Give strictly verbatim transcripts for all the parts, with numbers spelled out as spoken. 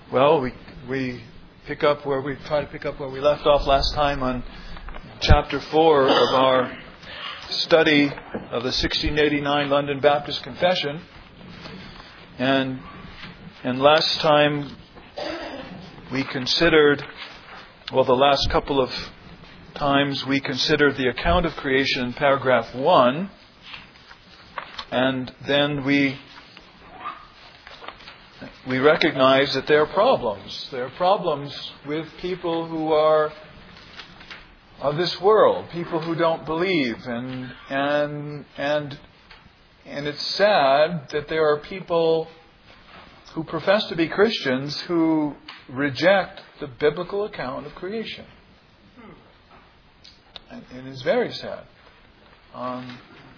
Well, we we pick up where we try to pick up where we left off last time on chapter four of our study of the sixteen eighty-nine London Baptist Confession, and and last time we considered, well, the last couple of times we considered the account of creation in paragraph one, and then we. We recognize that there are problems. There are problems with people who are of this world, people who don't believe, and and and and it's sad that there are people who profess to be Christians who reject the biblical account of creation, and, and it's very sad. Um,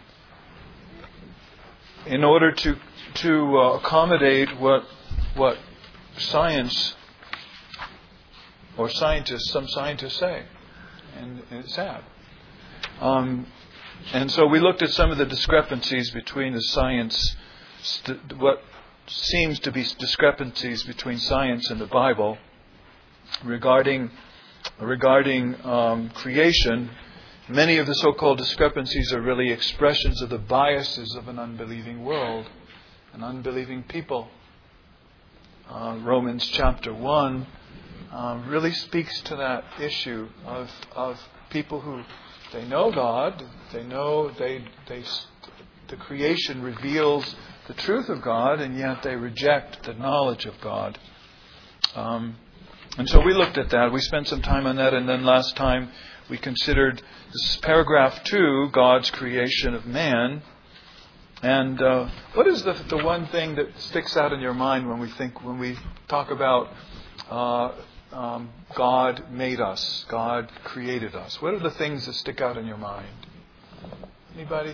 in order to to uh, accommodate what what science or scientists, some scientists say, and, and it's sad. Um, and so we looked at some of the discrepancies between the science, st- what seems to be discrepancies between science and the Bible regarding regarding um, creation. Many of the so-called discrepancies are really expressions of the biases of an unbelieving world, an unbelieving people. Uh, Romans chapter one uh, really speaks to that issue of of people who they know God, they know they they the creation reveals the truth of God, and yet they reject the knowledge of God. Um, and so we looked at that. We spent some time on that, and then last time we considered this paragraph two, God's creation of man. And uh, what is the the one thing that sticks out in your mind when we think when we talk about uh, um, God made us, God created us? What are the things that stick out in your mind? Anybody?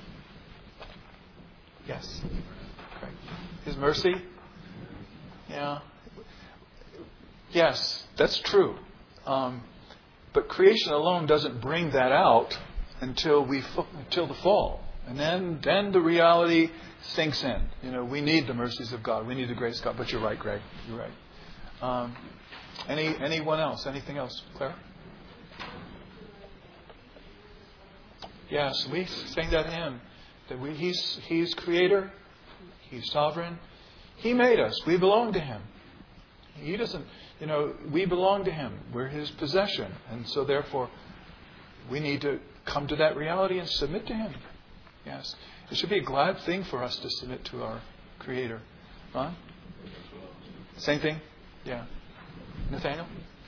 Yes. Okay. His mercy. Yeah. Yes, that's true. Um, but creation alone doesn't bring that out until we until the fall. And then, then the reality sinks in. You know, we need the mercies of God. We need the grace of God. But you're right, Greg. You're right. Um, any anyone else? Anything else, Claire? Yes, we sing that hymn that we, He's He's Creator. He's sovereign. He made us. We belong to Him. He doesn't. You know, we belong to Him. We're His possession, and so therefore, we need to come to that reality and submit to Him. Yes. It should be a glad thing for us to submit to our Creator. Huh? Same thing? Yeah. Nathaniel?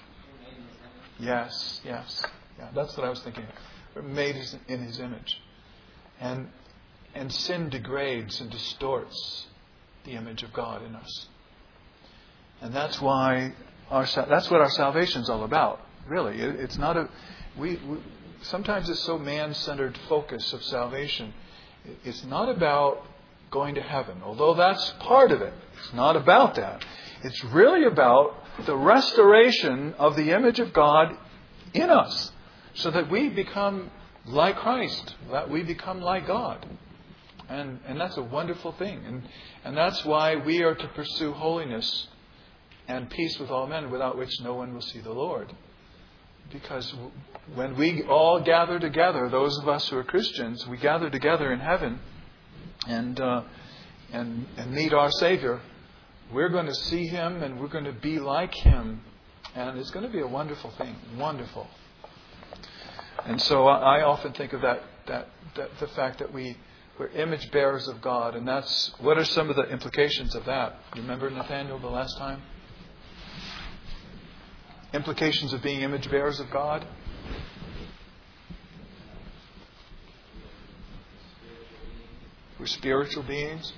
Yes, yes. Yeah, that's what I was thinking. We're made in His image. And and sin degrades and distorts the image of God in us. And that's why our that's what our salvation is all about. Really. It, it's not a we, we sometimes it's so man-centered focus of salvation. It's not about going to heaven, although that's part of it. It's not about that. It's really about the restoration of the image of God in us, so that we become like Christ, that we become like God. And and that's a wonderful thing. And and that's why we are to pursue holiness and peace with all men, without which no one will see the Lord. Because when we all gather together, those of us who are Christians, we gather together in heaven and uh, and and meet our Savior, we're going to see Him and we're going to be like Him. And it's going to be a wonderful thing. Wonderful. And so I, I often think of that, that, that the fact that we, we're image bearers of God. And that's, what are some of the implications of that? Remember, Nathaniel, the last time? Implications of being image bearers of God? We're spiritual beings.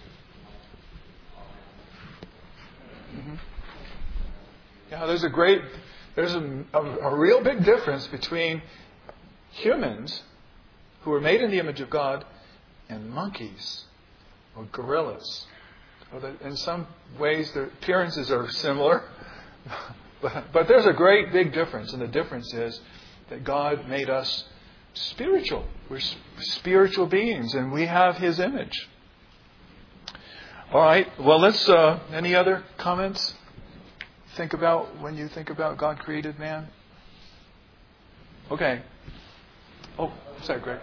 Mm-hmm. Yeah, there's a great, there's a, a, a real big difference between humans who are made in the image of God and monkeys or gorillas. In some ways, their appearances are similar. But, but there's a great big difference, and the difference is that God made us spiritual. We're spiritual beings, and we have His image. All right. Well, let's. Uh, any other comments? think about when you think about God created man? Okay. Oh, sorry, Greg.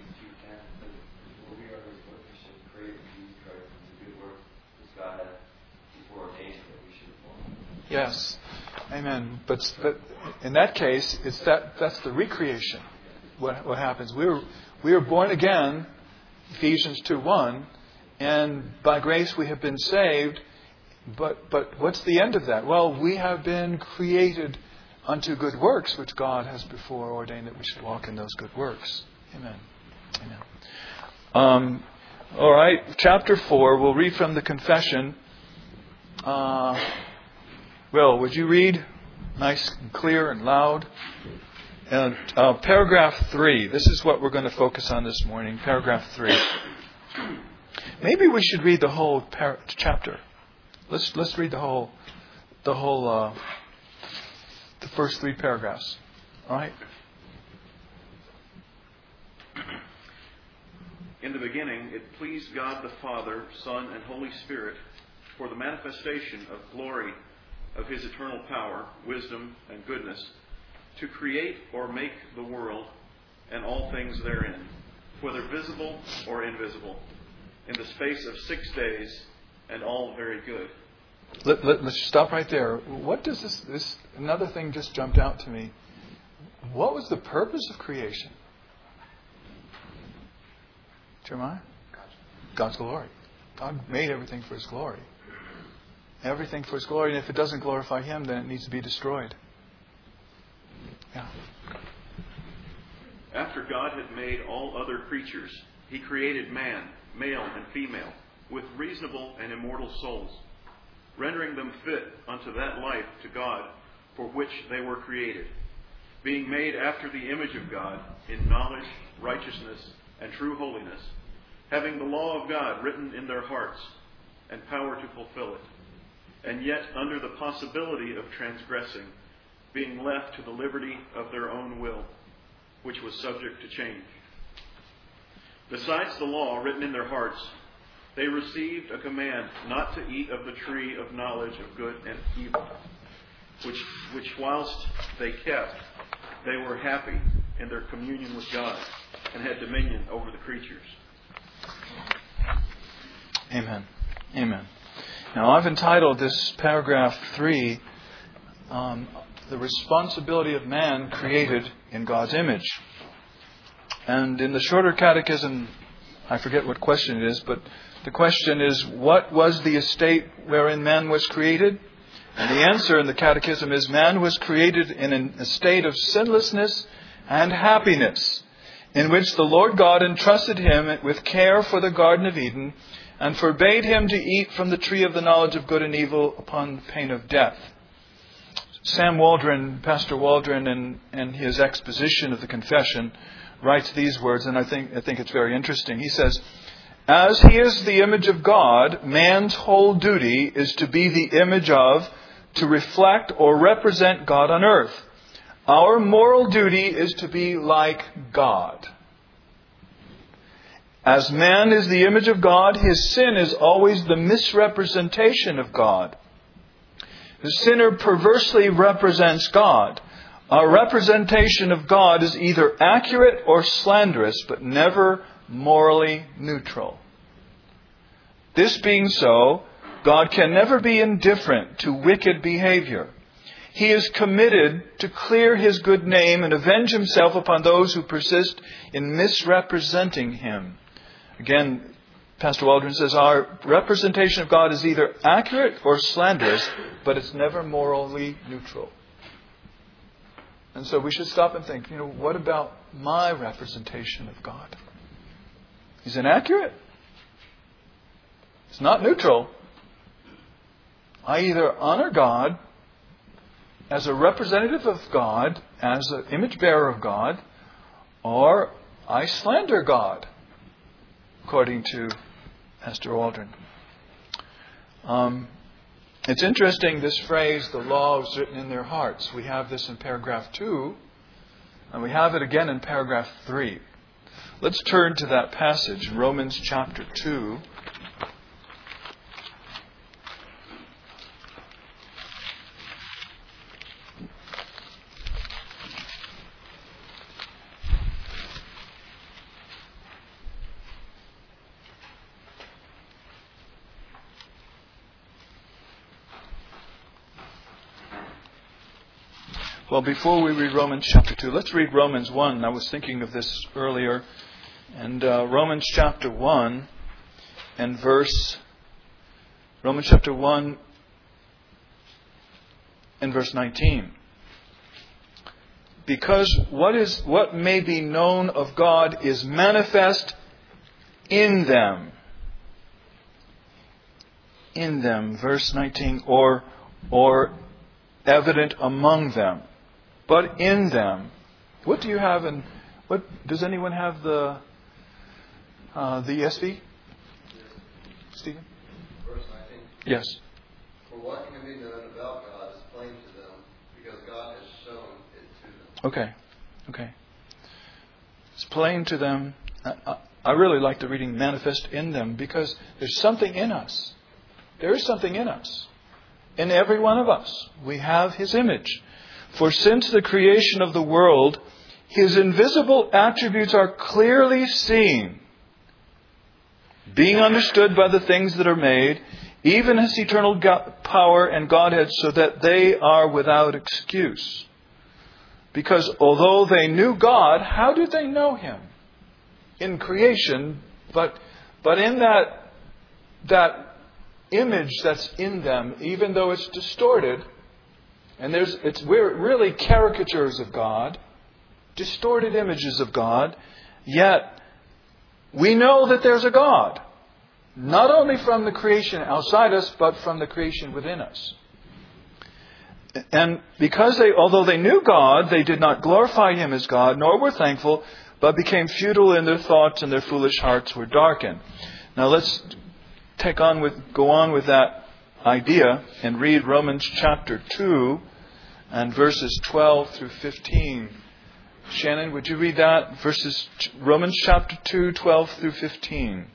Yes. Amen. But but in that case, it's that that's the recreation. What what happens? We were we are born again, Ephesians two one, and by grace we have been saved. But but what's the end of that? Well, we have been created unto good works, which God has before ordained that we should walk in those good works. Amen. Amen. Um, all right, chapter four. We'll read from the confession. Uh, Will, would you read nice and clear and loud? And uh, paragraph three. This is what we're going to focus on this morning. Paragraph three. Maybe we should read the whole par- chapter. Let's let's read the whole the whole uh, the first three paragraphs. All right. In the beginning, it pleased God the Father, Son, and Holy Spirit, for the manifestation of glory of His eternal power, wisdom, and goodness, to create or make the world and all things therein, whether visible or invisible, in the space of six days, and all very good. Let, let, let's stop right there. What does this, this... Another thing just jumped out to me. What was the purpose of creation? Jeremiah? God's glory. God made everything for His glory. Everything for His glory. And if it doesn't glorify Him, then it needs to be destroyed. Yeah. After God had made all other creatures, He created man, male and female, with reasonable and immortal souls, rendering them fit unto that life to God for which they were created, being made after the image of God in knowledge, righteousness, and true holiness, having the law of God written in their hearts, and power to fulfill it, and yet under the possibility of transgressing, being left to the liberty of their own will, which was subject to change. Besides the law written in their hearts, they received a command not to eat of the tree of knowledge of good and evil, which, which whilst they kept, they were happy in their communion with God and had dominion over the creatures. Amen. Amen. Now, I've entitled this paragraph three, um, The Responsibility of Man Created in God's Image. And in the shorter catechism, I forget what question it is, but the question is, what was the estate wherein man was created? And the answer in the catechism is, man was created in a state of sinlessness and happiness, in which the Lord God entrusted him with care for the Garden of Eden and forbade him to eat from the tree of the knowledge of good and evil upon pain of death. Sam Waldron, Pastor Waldron, in, in his exposition of the confession, writes these words, and I think I think it's very interesting. He says, as he is the image of God, man's whole duty is to be the image of, to reflect or represent God on earth. Our moral duty is to be like God. As man is the image of God, his sin is always the misrepresentation of God. The sinner perversely represents God. Our representation of God is either accurate or slanderous, but never morally neutral. This being so, God can never be indifferent to wicked behavior. He is committed to clear His good name and avenge Himself upon those who persist in misrepresenting Him. Again, Pastor Waldron says our representation of God is either accurate or slanderous, but it's never morally neutral. And so we should stop and think, you know, what about my representation of God? Is it accurate? It's not neutral. I either honor God as a representative of God, as an image bearer of God, or I slander God, according to Pastor Waldron. Um, it's interesting, this phrase, the law is written in their hearts. We have this in paragraph two, and we have it again in paragraph three. Let's turn to that passage, Romans chapter two. Well, before we read Romans chapter two, let's read Romans one. I was thinking of this earlier. And uh, Romans chapter one and verse... Romans chapter one and verse nineteen. Because what is what may be known of God is manifest in them. In them, verse nineteen, or or evident among them. But in them. What do you have in what does anyone have the uh, the E S V? Stephen? Verse nineteen. Yes. For what can be known about God is plain to them, because God has shown it to them. Okay. Okay. It's plain to them. I, I really like the reading manifest in them, because there's something in us. There is something in us. In every one of us. We have His image. For since the creation of the world, His invisible attributes are clearly seen, being understood by the things that are made, even His eternal power and Godhead, so that they are without excuse. Because although they knew God, how did they know Him? In creation, but but in that that image that's in them, even though it's distorted, and there's it's we're really caricatures of God, distorted images of God, yet we know that there's a God. Not only from the creation outside us, but from the creation within us. And because they, although they knew God, they did not glorify Him as God, nor were thankful, but became futile in their thoughts, and their foolish hearts were darkened. Now let's take on with, go on with that idea and read Romans chapter two and verses twelve through fifteen. Shannon, would you read that? Verses Romans chapter two, twelve through fifteen.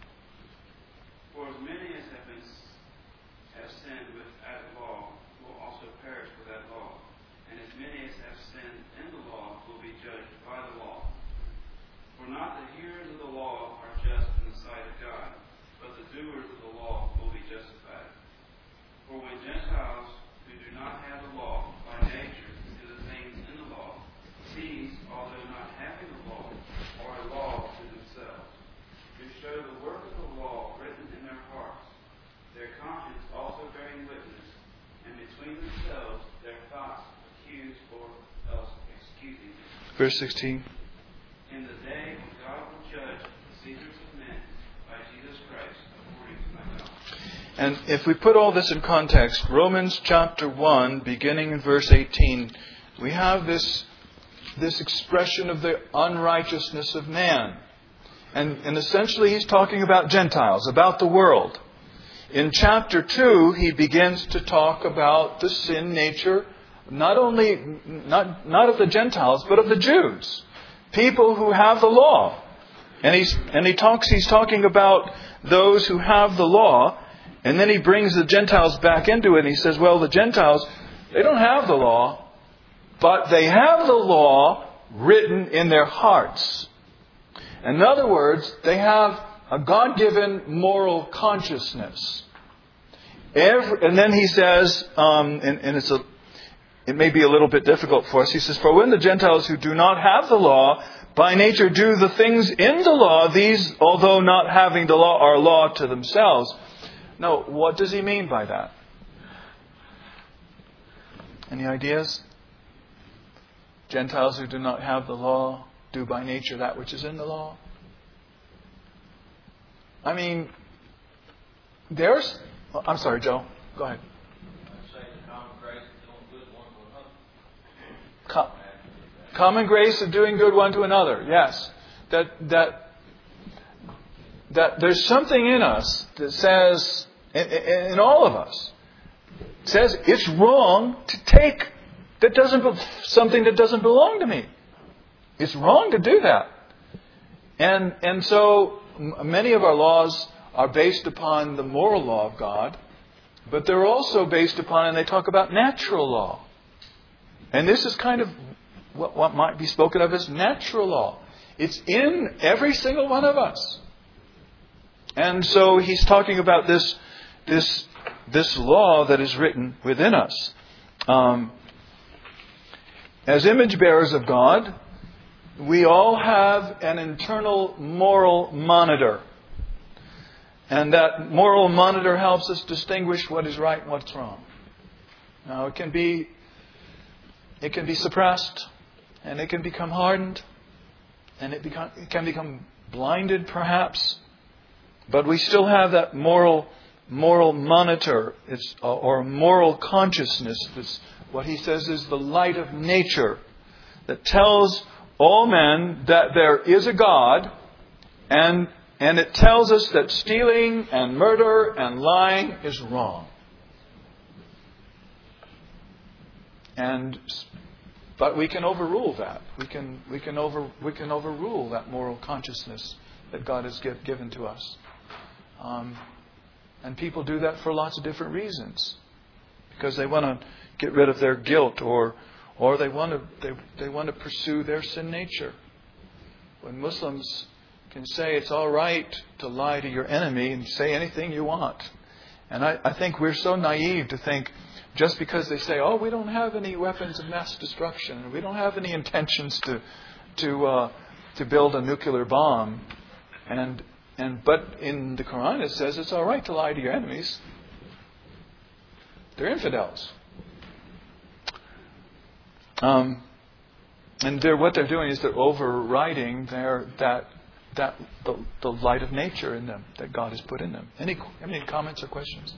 For as many as have been have sinned without law will also perish without law, and as many as have sinned in the law will be judged by the law. For not the hearers of the law are just in the sight of God, but the doers of the law will be justified. For when Gentiles who do not have the law by nature do the things in the law, these, although not having the law, are a law to themselves, who show the work of the law written in their hearts, their conscience also bearing witness, and between themselves their thoughts accuse or else excusing them. Verse sixteen. In the day when God will judge the secrets of men by Jesus Christ according to my will. And if we put all this in context, Romans chapter one, beginning in verse eighteen, we have this this expression of the unrighteousness of man. And, and essentially he's talking about Gentiles, about the world. In chapter two, he begins to talk about the sin nature, not only, not, not of the Gentiles, but of the Jews. People who have the law. And he's, and he talks, he's talking about those who have the law, and then he brings the Gentiles back into it, and he says, well, the Gentiles, they don't have the law, but they have the law written in their hearts. In other words, they have a God-given moral consciousness. Every, and then he says, um, and, and it's a, it may be a little bit difficult for us. He says, for when the Gentiles who do not have the law, by nature do the things in the law, these, although not having the law, are law to themselves. Now, what does he mean by that? Any ideas? Gentiles who do not have the law do by nature that which is in the law. I mean, there's... Oh, I'm sorry, Joe. Go ahead. Co- common grace of doing good one to another. Yes. That that that there's something in us that says, in, in, in all of us, says it's wrong to take that doesn't something that doesn't belong to me. It's wrong to do that. And and so many of our laws are based upon the moral law of God, but they're also based upon, and they talk about natural law. And this is kind of what, what might be spoken of as natural law. It's in every single one of us. And so he's talking about this this this law that is written within us. Um, as image bearers of God, we all have an internal moral monitor. And that moral monitor helps us distinguish what is right and what's wrong. Now, it can be, it can be suppressed, and it can become hardened, and it, become, it can become blinded, perhaps. But we still have that moral, moral monitor, it's, or moral consciousness. That's what he says is the light of nature that tells all men that there is a God, and and it tells us that stealing and murder and lying is wrong. And but we can overrule that. We can we can over we can overrule that moral consciousness that God has give, given to us. Um, and people do that for lots of different reasons, because they want to get rid of their guilt, or or they want to they they want to pursue their sin nature. When Muslims can say it's all right to lie to your enemy and say anything you want, and I, I think we're so naive to think just because they say, "Oh, we don't have any weapons of mass destruction, and we don't have any intentions to to uh, to build a nuclear bomb," and and but in the Quran it says it's all right to lie to your enemies. They're infidels. Um, and they're, what they're doing is they're overriding their that that the, the light of nature in them that God has put in them. Any any comments or questions?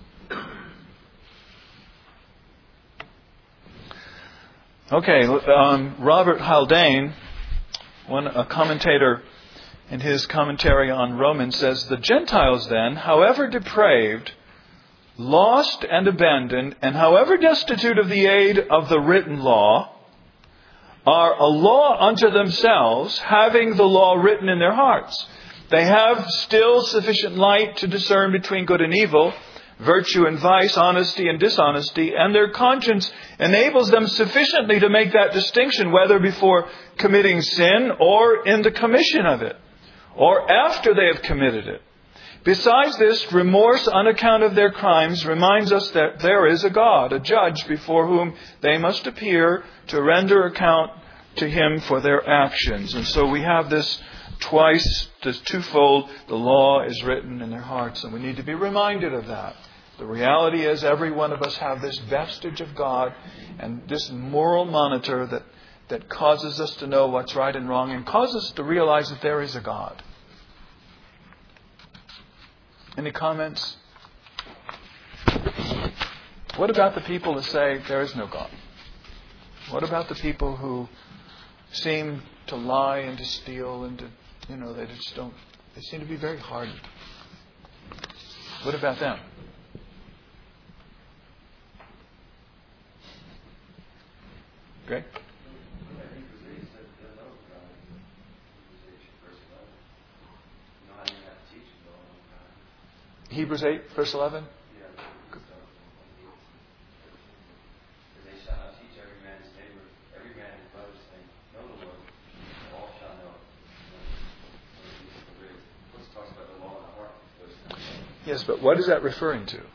Okay, um, Robert Haldane, one a commentator, in his commentary on Romans, says, "The Gentiles then, however depraved, lost and abandoned, and however destitute of the aid of the written law, are a law unto themselves, having the law written in their hearts. They have still sufficient light to discern between good and evil, virtue and vice, honesty and dishonesty, and their conscience enables them sufficiently to make that distinction, whether before committing sin or in the commission of it, or after they have committed it. Besides this, remorse on account of their crimes reminds us that there is a God, a judge before whom they must appear to render account to Him for their actions." And so we have this twice, this twofold, the law is written in their hearts, and we need to be reminded of that. The reality is every one of us have this vestige of God and this moral monitor that, that causes us to know what's right and wrong, and causes us to realize that there is a God. Any comments? What about the people that say there is no God? What about the people who seem to lie and to steal and to, you know, they just don't, they seem to be very hardened? What about them? Greg? Hebrews eight, verse eleven. They shall not teach every man his neighbor, every man his brother, saying, "Know the Lord," and all shall know. This talks about the law in the heart. Yes, but what is that referring to?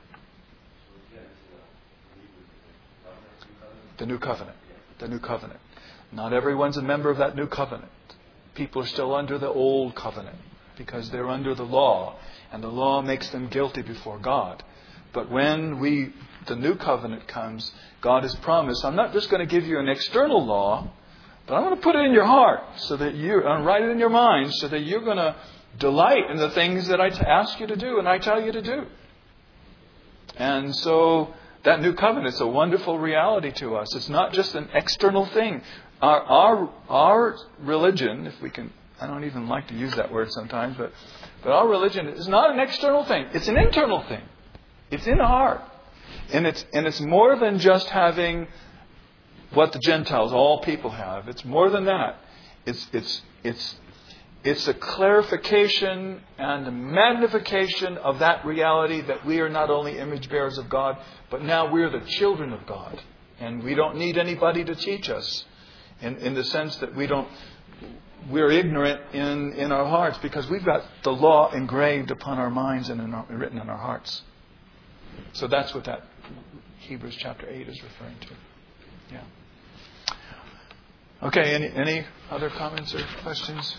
The new covenant. The new covenant. Not everyone's a member of that new covenant. People are still under the old covenant because they're under the law. And the law makes them guilty before God. But when we, the new covenant comes, God has promised, I'm not just going to give you an external law, but I'm going to put it in your heart so that you, and write it in your mind so that you're going to delight in the things that I ask you to do and I tell you to do. And so that new covenant is a wonderful reality to us. It's not just an external thing. Our, our, our religion, if we can, I don't even like to use that word sometimes, but But our religion is not an external thing. It's an internal thing. It's in the heart. And it's and it's more than just having what the Gentiles, all people have. It's more than that. It's it's it's it's a clarification and a magnification of that reality that we are not only image bearers of God, but now we're the children of God. And we don't need anybody to teach us. In in the sense that we don't We're ignorant in, in our hearts because we've got the law engraved upon our minds and in our, written in our hearts. So that's what that Hebrews chapter eight is referring to. Yeah. Okay, any, any other comments or questions?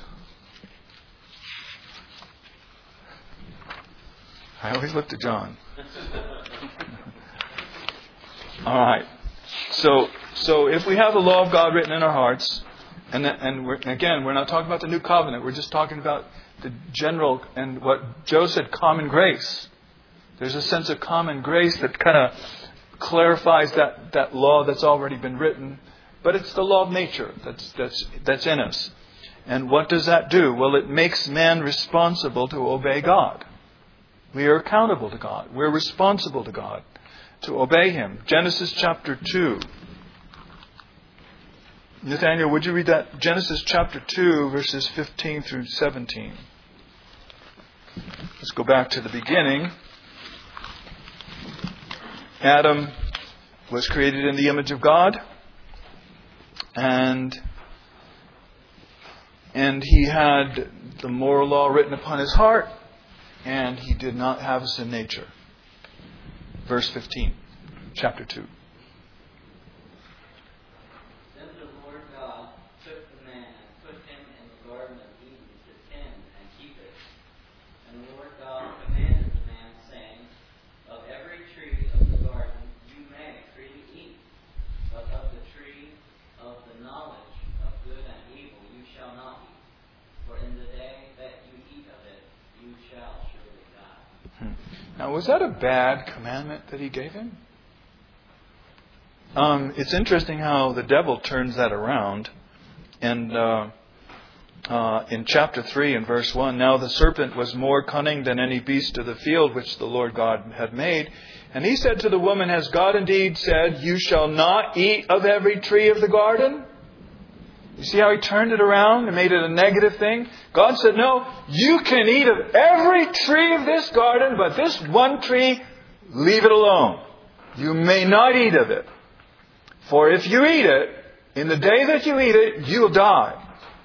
I always look to John. All right. So, so if we have the law of God written in our hearts, and and we're, again, we're not talking about the new covenant. We're just talking about the general and what Joe said, common grace. There's a sense of common grace that kind of clarifies that, that law that's already been written. But it's the law of nature that's that's that's in us. And what does that do? Well, it makes man responsible to obey God. We are accountable to God. We're responsible to God to obey Him. Genesis chapter two. Nathaniel, would you read that? Genesis chapter two, verses fifteen through seventeen. Let's go back to the beginning. Adam was created in the image of God. And and he had the moral law written upon his heart, and he did not have a sin nature. Verse fifteen, chapter two. Then the Lord God took the man and put him in the Garden of Eden to tend and keep it. And the Lord God commanded the man, saying, of every tree of the garden you may freely eat, but of the tree of the knowledge of good and evil you shall not eat. For in the day that you eat of it, you shall surely die. Hmm. Now, was that a bad commandment that he gave him? Um, it's interesting how the devil turns that around. And uh, uh, in chapter three and verse one, now the serpent was more cunning than any beast of the field which the Lord God had made. And he said to the woman, has God indeed said, you shall not eat of every tree of the garden? You see how he turned it around and made it a negative thing? God said, no, you can eat of every tree of this garden, but this one tree, leave it alone. You may not eat of it. For if you eat it, in the day that you eat it, you'll die.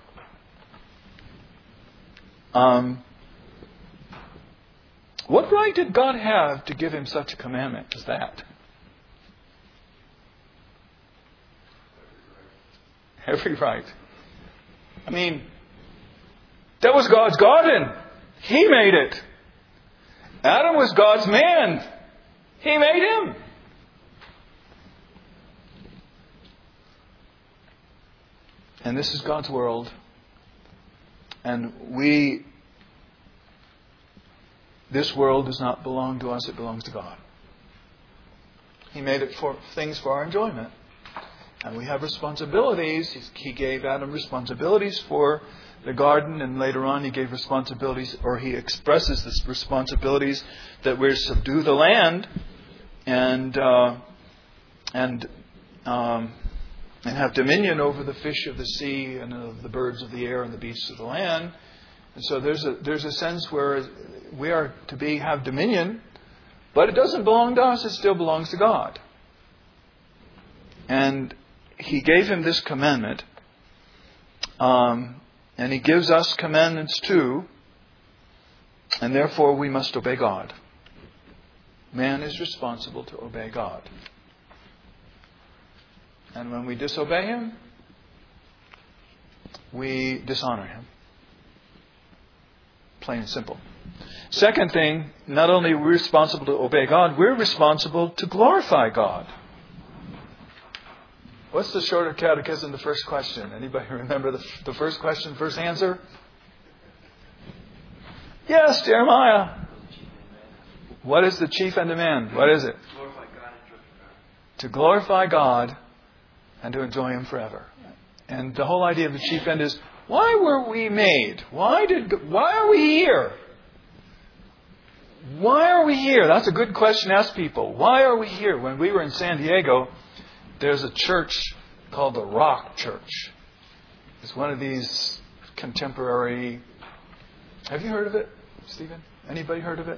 Um, what right did God have to give him such a commandment as that? Every right. I mean, that was God's garden. He made it. Adam was God's man. He made him. And this is God's world. And we, this world does not belong to us, it belongs to God. He made it for things for our enjoyment. And we have responsibilities. He gave Adam responsibilities for the garden, and later on he gave responsibilities, or he expresses this responsibilities that we're to subdue the land and uh, and um, and have dominion over the fish of the sea and of the birds of the air and the beasts of the land. And so there's a there's a sense where we are to be have dominion, but it doesn't belong to us. It still belongs to God. And He gave him this commandment, um, and He gives us commandments too, and therefore we must obey God. Man is responsible to obey God. And when we disobey Him, we dishonor Him. Plain and simple. Second thing, not only are we responsible to obey God, we're responsible to glorify God. What's the shorter catechism, the first question? Anybody remember the, the first question, first answer? Yes, Jeremiah. What is the chief end of man? What is it? Glorify God and enjoy forever. To glorify God and to enjoy Him forever. And the whole idea of the chief end is, why were we made? Why did? Why are we here? Why are we here? That's a good question to ask people. Why are we here? When we were in San Diego, there's a church called the Rock Church. It's one of these contemporary... Have you heard of it, Stephen? Anybody heard of it?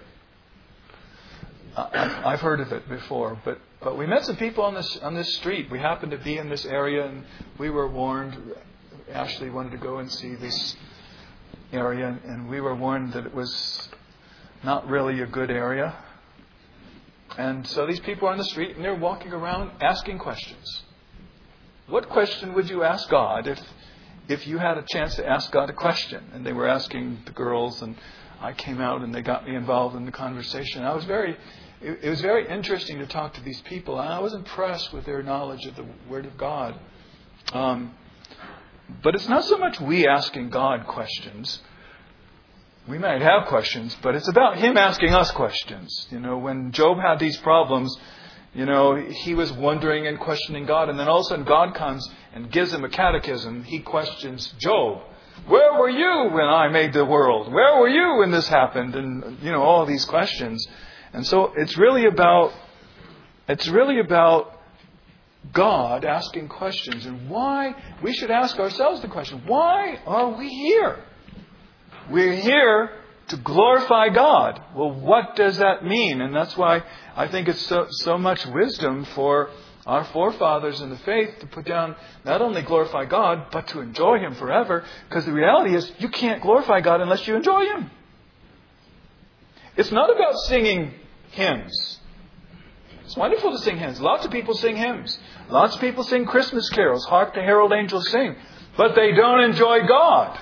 Uh, I've heard of it before, but, but we met some people on this on this street. We happened to be in this area, and we were warned. Ashley wanted to go and see this area, and we were warned that it was not really a good area. And so these people are on the street, and they're walking around asking questions. what question would you ask God if if you had a chance to ask God a question? And they were asking the girls, and I came out and they got me involved in the conversation. I was very, it, it was very interesting to talk to these people, and I was impressed with their knowledge of the Word of God. Um, but it's not so much we asking God questions. We might have questions, but it's about Him asking us questions. You know, when Job had these problems, you know, he was wondering and questioning God, and then all of a sudden God comes and gives him a catechism. He questions Job. Where were you when I made the world? Where were you when this happened? And, you know, all these questions. And so it's really about, it's really about God asking questions. And why, we should ask ourselves the question, why are we here? We're here to glorify God. Well, what does that mean? And that's why I think it's so, so much wisdom for our forefathers in the faith to put down not only glorify God, but to enjoy Him forever. Because the reality is, you can't glorify God unless you enjoy Him. It's not about singing hymns. It's wonderful to sing hymns. Lots of people sing hymns. Lots of people sing Christmas carols. Hark the herald angels sing. But they don't enjoy God.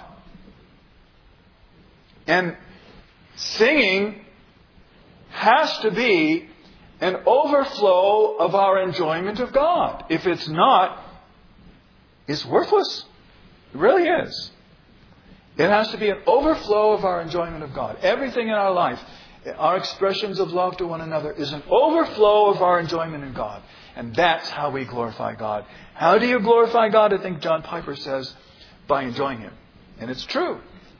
And singing has to be an overflow of our enjoyment of God. If it's not, it's worthless. It really is. It has to be an overflow of our enjoyment of God. Everything in our life, our expressions of love to one another, is an overflow of our enjoyment in God. And that's how we glorify God. How do you glorify God? I think John Piper says, by enjoying Him. And it's true.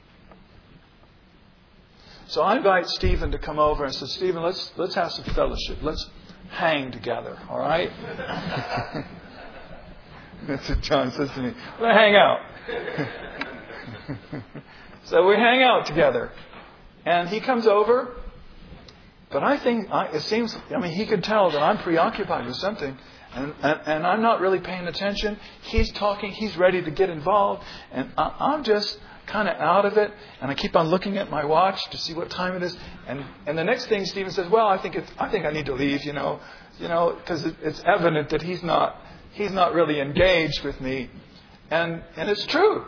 So I invite Stephen to come over and say, Stephen, let's let's have some fellowship. Let's hang together, all right? That's what John says to me. We're going to hang out. So we hang out together. And he comes over. But I think, I, it seems, I mean, he could tell that I'm preoccupied with something. And, and, and I'm not really paying attention. He's talking. He's ready to get involved. And I, I'm just kind of out of it, and I keep on looking at my watch to see what time it is. And and the next thing, Stephen says, "Well, I think it's I think I need to leave." You know, you know, because it, it's evident that he's not he's not really engaged with me, and and it's true.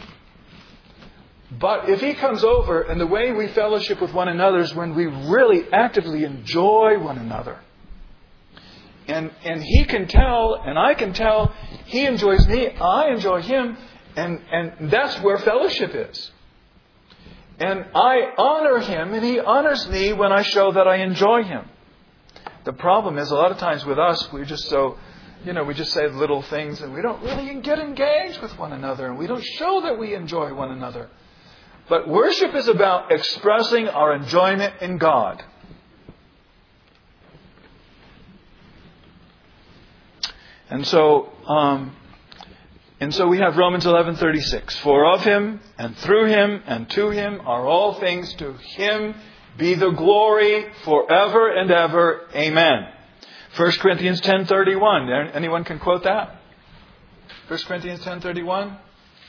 But if he comes over, and the way we fellowship with one another is when we really actively enjoy one another, and and he can tell, and I can tell, he enjoys me, I enjoy him. And and that's where fellowship is. And I honor him, and he honors me when I show that I enjoy him. The problem is, a lot of times with us, we're just so, you know, we just say little things, and we don't really get engaged with one another, and we don't show that we enjoy one another. But worship is about expressing our enjoyment in God. And so, um, And so we have Romans eleven thirty-six. For of Him, and through Him, and to Him are all things. To Him be the glory forever and ever. Amen. First Corinthians ten thirty-one. Anyone can quote that? First Corinthians ten thirty-one.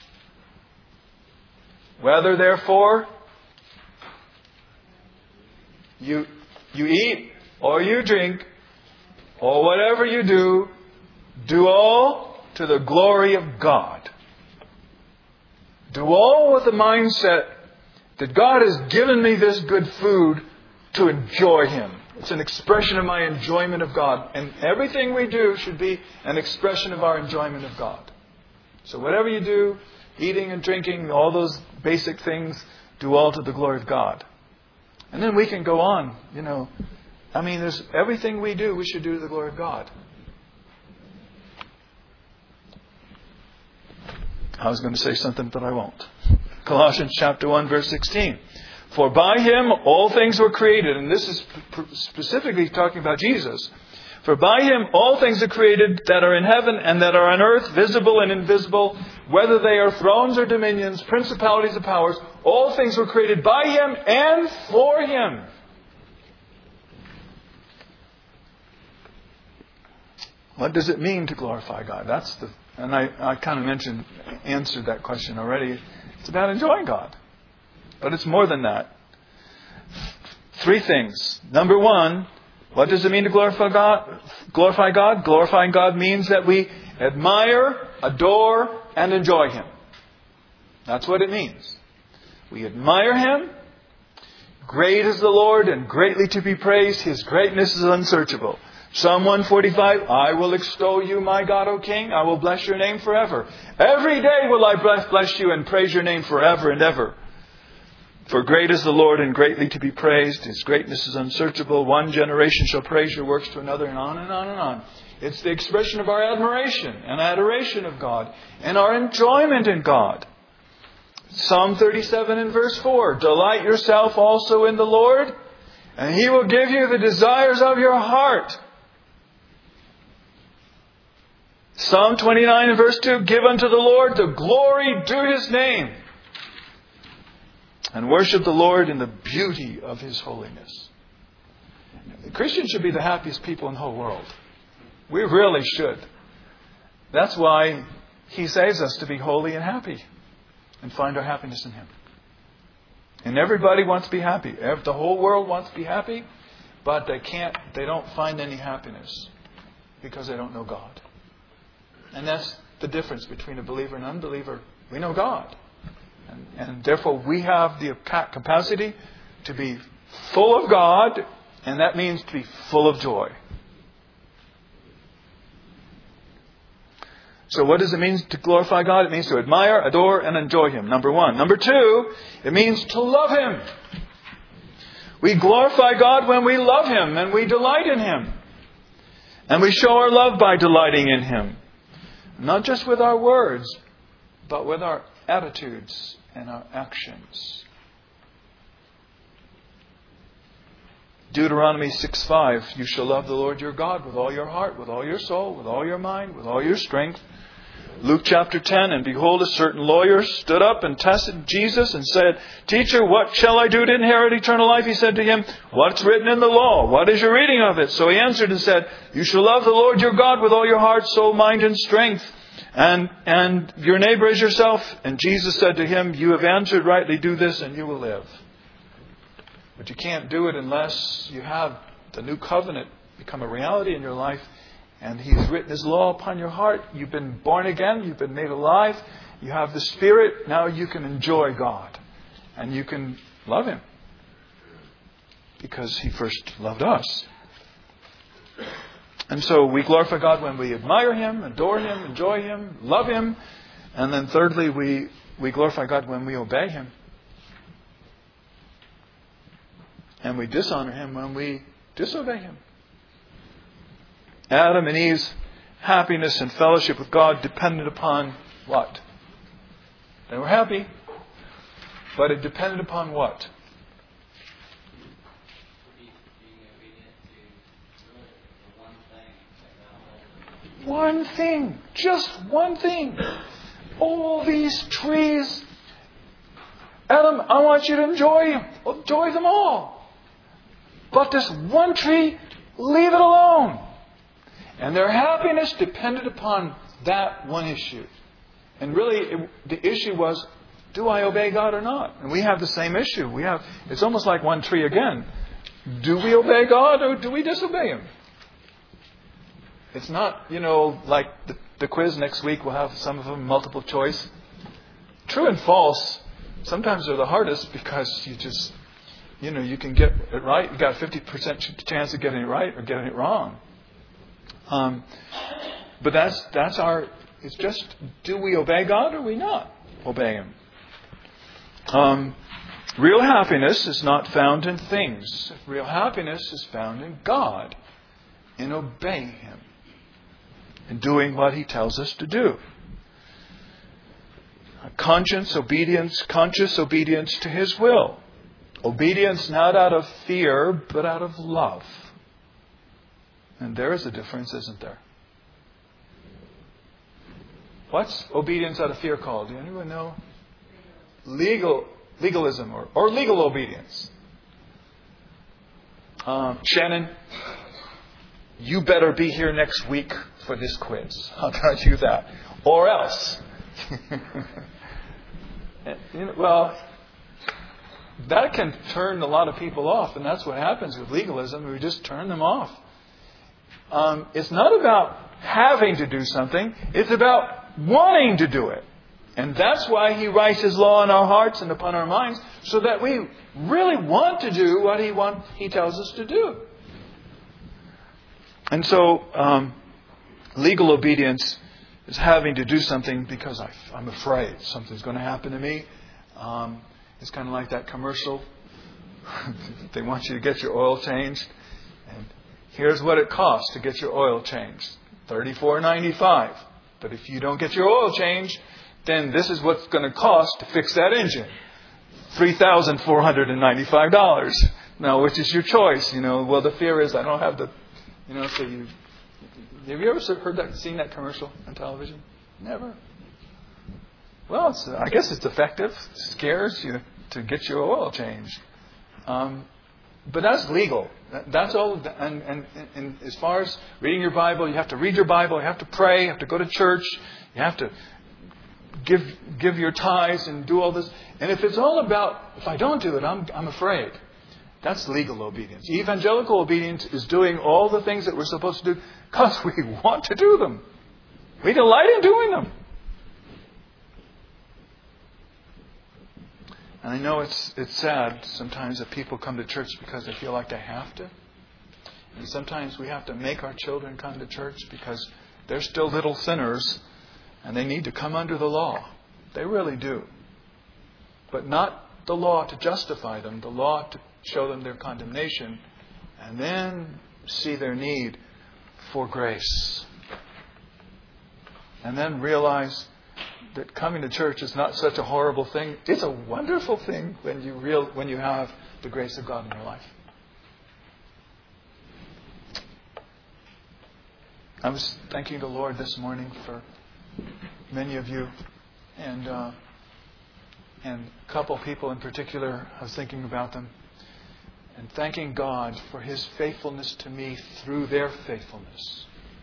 Whether therefore you you eat or you drink or whatever you do, do all to the glory of God. Do all with the mindset that God has given me this good food to enjoy Him. It's an expression of my enjoyment of God. And everything we do should be an expression of our enjoyment of God. So whatever you do, eating and drinking, all those basic things, do all to the glory of God. And then we can go on, you know. I mean, there's everything we do, we should do to the glory of God. I was going to say something, but I won't. Colossians chapter one, verse sixteen. For by Him all things were created. And this is specifically talking about Jesus. For by Him all things are created that are in heaven and that are on earth, visible and invisible, whether they are thrones or dominions, principalities or powers. All things were created by Him and for Him. What does it mean to glorify God? That's the And I, I kind of mentioned, answered that question already. It's about enjoying God. But it's more than that. Three things. Number one, what does it mean to glorify God? Glorify God? Glorifying God means that we admire, adore, and enjoy Him. That's what it means. We admire Him. Great is the Lord and greatly to be praised. His greatness is unsearchable. Psalm one forty-five, I will extol you, my God, O King. I will bless your name forever. Every day will I bless you and praise your name forever and ever. For great is the Lord and greatly to be praised. His greatness is unsearchable. One generation shall praise your works to another, and on and on and on. It's the expression of our admiration and adoration of God and our enjoyment in God. Psalm thirty-seven and verse four, delight yourself also in the Lord, and He will give you the desires of your heart. Psalm twenty-nine and verse two, give unto the Lord the glory due His name, and worship the Lord in the beauty of His holiness. Christians should be the happiest people in the whole world. We really should. That's why He saves us to be holy and happy and find our happiness in Him. And everybody wants to be happy. The whole world wants to be happy, but they can't, they don't find any happiness because they don't know God. And that's the difference between a believer and unbeliever. We know God. And, and therefore we have the capacity to be full of God, and that means to be full of joy. So what does it mean to glorify God? It means to admire, adore, and enjoy Him. Number one. Number two, it means to love Him. We glorify God when we love Him and we delight in Him. And we show our love by delighting in Him. Not just with our words, but with our attitudes and our actions. Deuteronomy six five, you shall love the Lord your God with all your heart, with all your soul, with all your mind, with all your strength. Luke chapter ten, and behold, a certain lawyer stood up and tested Jesus and said, Teacher, what shall I do to inherit eternal life? He said to him, what's written in the law? What is your reading of it? So he answered and said, you shall love the Lord your God with all your heart, soul, mind, and strength, and, and your neighbor as yourself. And Jesus said to him, you have answered rightly, do this and you will live. But you can't do it unless you have the new covenant become a reality in your life. And He's written His law upon your heart. You've been born again. You've been made alive. You have the Spirit. Now you can enjoy God. And you can love Him. Because He first loved us. And so we glorify God when we admire Him, adore Him, enjoy Him, love Him. And then thirdly, we, we glorify God when we obey Him. And we dishonor Him when we disobey Him. Adam and Eve's happiness and fellowship with God depended upon what? They were happy, but it depended upon what? One thing. Just one thing. All these trees. Adam, I want you to enjoy them. Enjoy them all. But this one tree, leave it alone. And their happiness depended upon that one issue. And really, it, the issue was, do I obey God or not? And we have the same issue. We have. It's almost like one tree again. Do we obey God or do we disobey Him? It's not, you know, like the, the quiz next week. We'll have some of them multiple choice. True and false sometimes are the hardest because you just, you know, you can get it right. You got a fifty percent chance of getting it right or getting it wrong. Um, but that's that's our. It's just, do we obey God or we not obey Him? Um, real happiness is not found in things. Real happiness is found in God, in obeying Him, in doing what He tells us to do. Conscience, obedience, conscious obedience to His will. Obedience not out of fear, but out of love. And there is a difference, isn't there? What's obedience out of fear called? Do anyone know? Legal, legalism or, or legal obedience. Um, Shannon, you better be here next week for this quiz. I'll tell you that. Or else. you know, well, that can turn a lot of people off, and that's what happens with legalism. We just turn them off. Um, it's not about having to do something. It's about wanting to do it. And that's why He writes His law in our hearts and upon our minds, so that we really want to do what He want, He tells us to do. And so, um, legal obedience is having to do something because I, I'm afraid something's going to happen to me. Um, it's kind of like that commercial. They want you to get your oil changed. And here's what it costs to get your oil changed. thirty-four ninety-five. But if you don't get your oil changed, then this is what's going to cost to fix that engine. three thousand four hundred ninety-five dollars. Now, which is your choice? You know, well, the fear is I don't have the, you know, so you, have you ever heard that, seen that commercial on television? Never. Well, it's, I guess it's effective. It scares you to get your oil changed. Um, but that's legal. That's all. And, and, and as far as reading your Bible, you have to read your Bible. You have to pray. You have to go to church. You have to give give your tithes and do all this. And if it's all about, if I don't do it, I'm I'm afraid. That's legal obedience. Evangelical obedience is doing all the things that we're supposed to do because we want to do them. We delight in doing them. And I know it's it's sad sometimes that people come to church because they feel like they have to. And sometimes we have to make our children come to church because they're still little sinners and they need to come under the law. They really do. But not the law to justify them, the law to show them their condemnation, and then see their need for grace. And then realize that coming to church is not such a horrible thing. It's a wonderful thing when you real when you have the grace of God in your life. I was thanking the Lord this morning for many of you, and uh, and a couple people in particular. I was thinking about them and thanking God for His faithfulness to me through their faithfulness.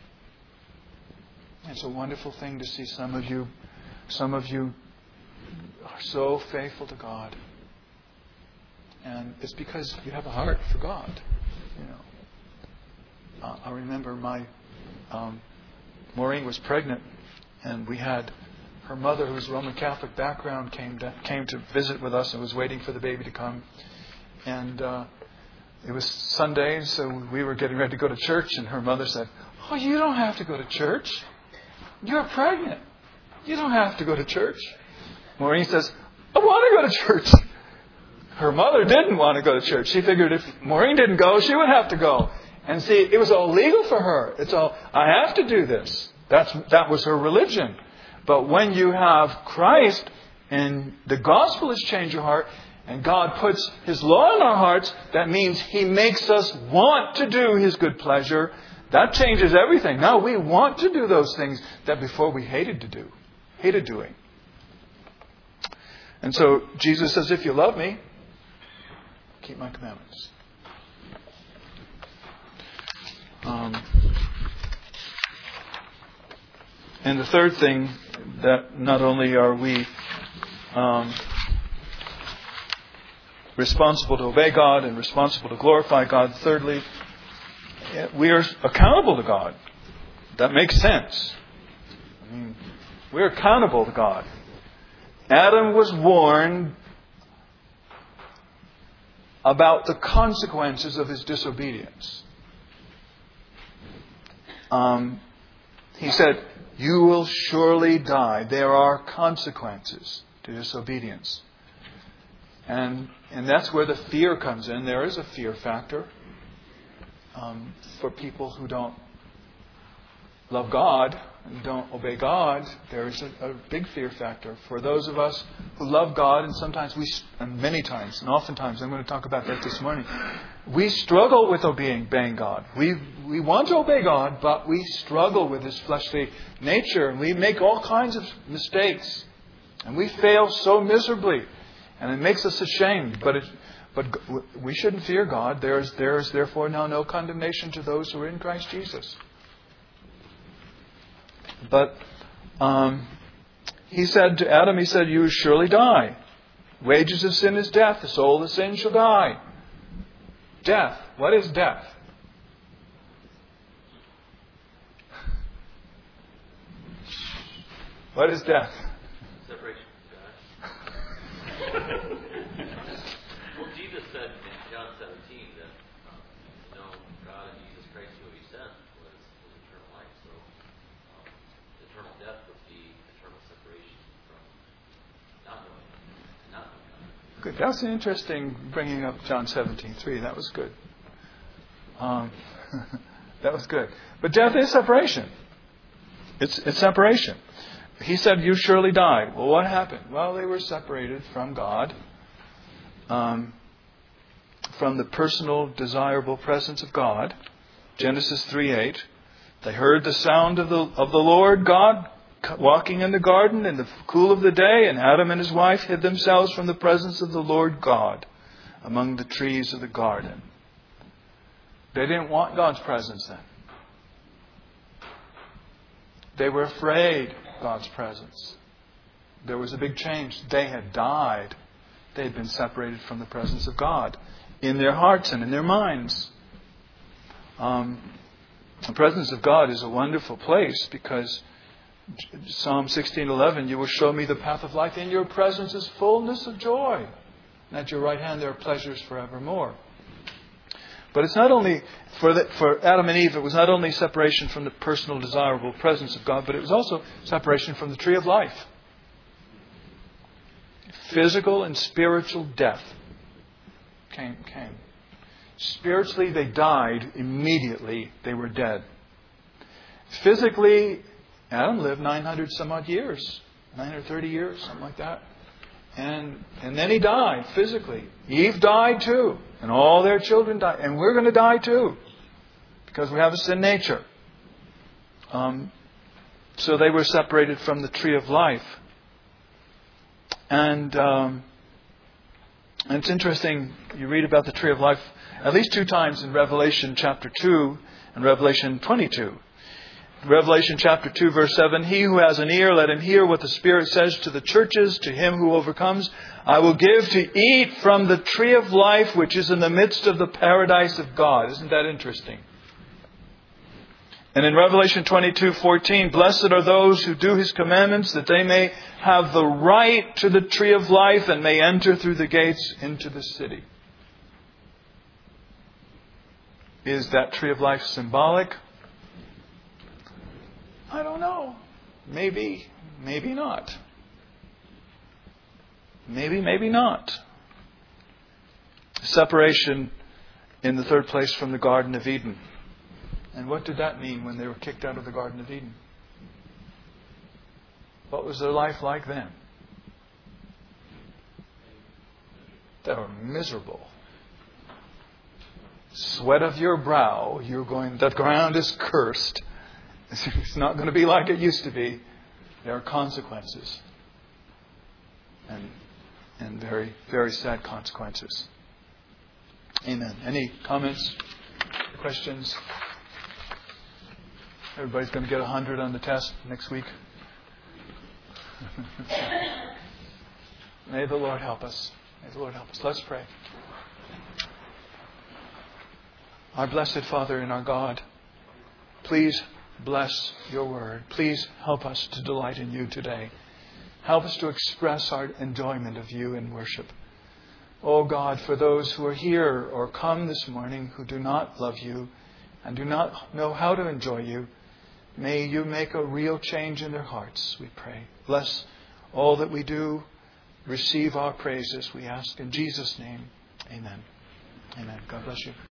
It's a wonderful thing to see some of you. Some of you are so faithful to God. And it's because you have a heart for God. You know, uh, I remember my um, Maureen was pregnant, and we had her mother, whose Roman Catholic background, came to, came to visit with us and was waiting for the baby to come. And uh, it was Sunday, so we were getting ready to go to church, and her mother said, "Oh, you don't have to go to church. You're pregnant. You don't have to go to church." Maureen says, "I want to go to church." Her mother didn't want to go to church. She figured if Maureen didn't go, she would have to go. And see, it was all legal for her. It's all, I have to do this. That's that was her religion. But when you have Christ and the gospel has changed your heart, and God puts His law in our hearts, that means He makes us want to do His good pleasure. That changes everything. Now we want to do those things that before we hated to do. Hated doing. And so Jesus says, if you love me, keep my commandments. Um, and the third thing, that not only are we um, responsible to obey God and responsible to glorify God, thirdly, we are accountable to God. That makes sense. I mean, we're accountable to God. Adam was warned about the consequences of his disobedience. Um, he said, "You will surely die." There are consequences to disobedience. And and that's where the fear comes in. There is a fear factor um, for people who don't love God and don't obey God. There is a, a big fear factor. For those of us who love God, and sometimes we, and many times, and oftentimes, I'm going to talk about that this morning, we struggle with obeying, obeying God. We we want to obey God, but we struggle with this fleshly nature, and we make all kinds of mistakes, and we fail so miserably, and it makes us ashamed. But it, but we shouldn't fear God. There is there is therefore now no condemnation to those who are in Christ Jesus. But um, he said to Adam, he said, "You will surely die. Wages of sin is death. The soul of sin shall die." Death. What is death? What is death? Separation from God. Well, Jesus said in John seventeen that um, to know God and Jesus Christ who He sent was, was eternal life. So um, eternal death would be eternal separation from not knowing and not knowing God. Good. That's interesting bringing up John seventeen three. That was good. Um, that was good. But death is separation. It's, it's separation. He said, you surely die. Well, what happened? Well, they were separated from God, um, from the personal, desirable presence of God. Genesis three eight. They heard the sound of the of the Lord God walking in the garden in the cool of the day, and Adam and his wife hid themselves from the presence of the Lord God among the trees of the garden. They didn't want God's presence then. They were afraid of God's presence. There was a big change. They had died. They had been separated from the presence of God in their hearts and in their minds. Um, the presence of God is a wonderful place because Psalm sixteen eleven, you will show me the path of life. In your presence is fullness of joy. And at your right hand there are pleasures forevermore. But it's not only, for, the, for Adam and Eve, it was not only separation from the personal, desirable presence of God, but it was also separation from the tree of life. Physical and spiritual death came. came. Spiritually, they died immediately. They were dead. Physically, Adam lived nine hundred some odd years. nine hundred thirty years, something like that. And and then he died physically. Eve died too. And all their children died. And we're going to die too. Because we have a sin nature. Um, so they were separated from the tree of life. And, um, and it's interesting, you read about the tree of life at least two times in Revelation chapter two and Revelation twenty-two. Revelation chapter two verse seven, he who has an ear, let him hear what the Spirit says to the churches. To him who overcomes, I will give to eat from the tree of life, which is in the midst of the paradise of God. Isn't that interesting? And in Revelation twenty-two fourteen, blessed are those who do His commandments, that they may have the right to the tree of life and may enter through the gates into the city. Is that tree of life symbolic? I don't know. Maybe, maybe not. Maybe, maybe not. Separation in the third place from the Garden of Eden. And what did that mean when they were kicked out of the Garden of Eden? What was their life like then? They were miserable. Sweat of your brow, you're going, the ground is cursed. It's not going to be like it used to be. There are consequences. And and very, very sad consequences. Amen. Any comments? Questions? Everybody's going to get a hundred on the test next week. May the Lord help us. May the Lord help us. Let's pray. Our blessed Father and our God, please bless your word. Please help us to delight in you today. Help us to express our enjoyment of you in worship. Oh God, for those who are here or come this morning who do not love you and do not know how to enjoy you, may you make a real change in their hearts, we pray. Bless all that we do. Receive our praises, we ask in Jesus' name. Amen. Amen. God bless you.